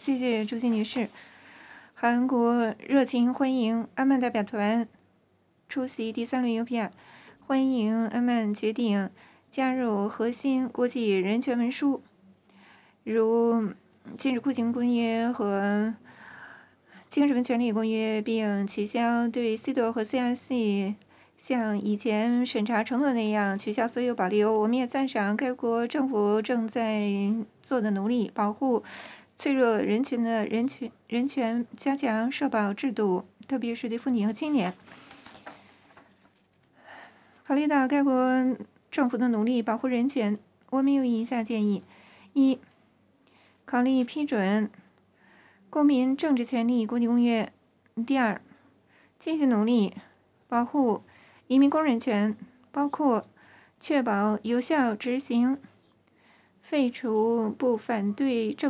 谢谢朱欣女士。韩国热情欢迎阿曼代表团出席第3轮邮票，欢迎阿曼决定加入核心国际人权文书，如禁止酷刑公约和精神权利公约，并取消对 CEDAW 和 CRC 像以前审查承诺那样取消所有保留。我们也赞赏该国政府正在做的努力，保护脆弱人群的人权，加强社保制度，特别是对妇女和青年。考虑到该国政府的努力保护人权，我们有以下建议：一、考虑批准《公民政治权利国际公约》；第二，继续努力保护移民工人权，包括确保有效执行废除不反对政